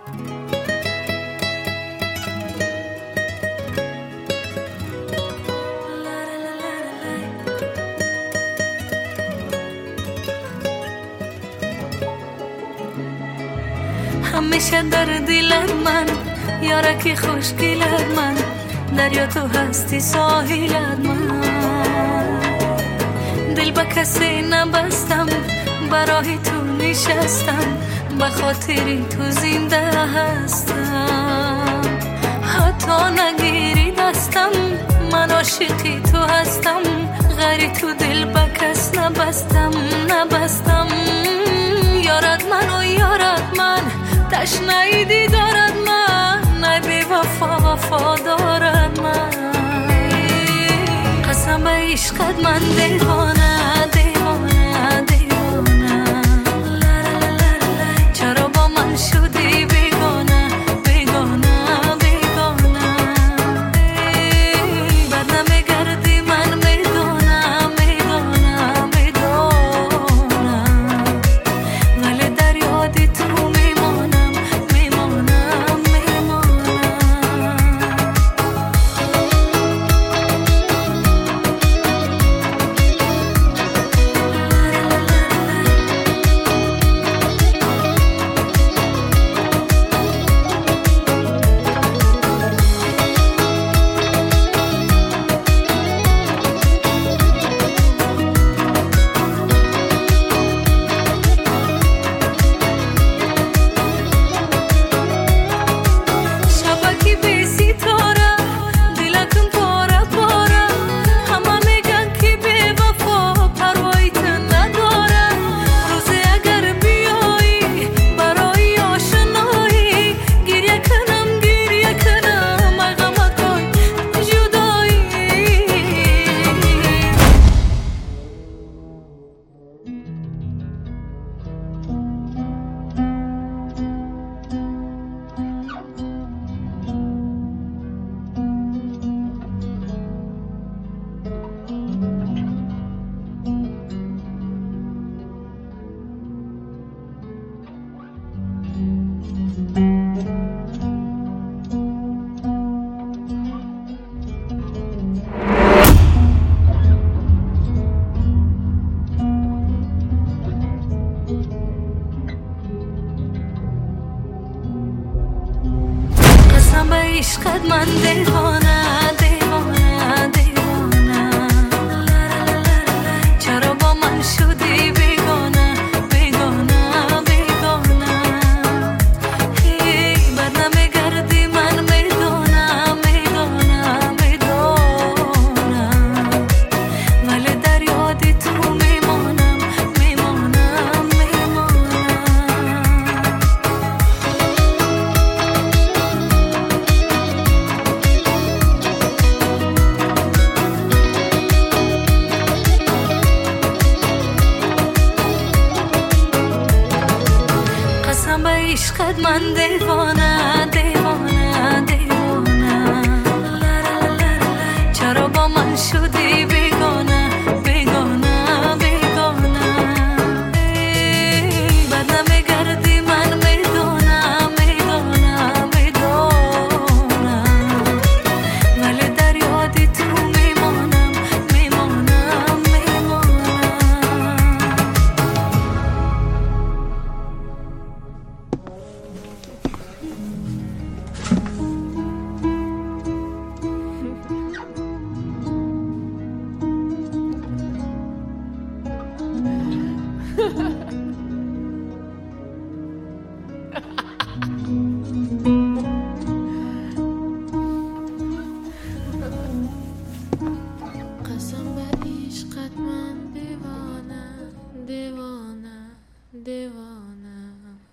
همیشه در دلت من یارکی خوشگلت من، دریا تو هستی ساحلت من. دل به کسی نبستم، برای تو نشستم، به خاطری تو زنده هستم. حتی نگیری دستم، من عاشقی تو هستم، غری تو دل به کس نبستم. یارت من و یارت من، تشنه دیدارت من، نه بی وفا وفا دارد من. قسم به عشقت من دیوانه دیوانه دیوانه. چرا با من شدی بیگانه بیگانه بیگانه. بد نمیگردی من میدونم میدونم میدونم، ولی در یادی تو میمونم میمونم میمونم. قسم به عشقت من دیوانه دیوانه دیوانه. چرا با من شدی بیگانه بیگانه بیگانه. بد نمیگردی من میدونم میدونم میدونم، ولی در یادی تو میمونم میمونم میمونم. قسم به عشقت من دیوانه دیوانه دیوانه. چرا با من شدی بیگانه بیگانه بیگانه. بد نمیگردی من میدونم میدونم میدونم، ولی در یادی تو میمونم میمونم میمونم. قسم به عشقت من دیوانه دیوانه دیوانه.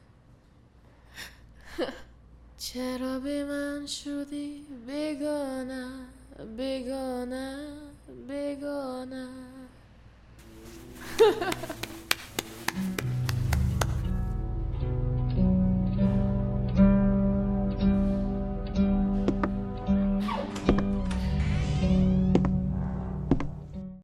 چرا به من شدی بیگانه بیگانه بیگانه.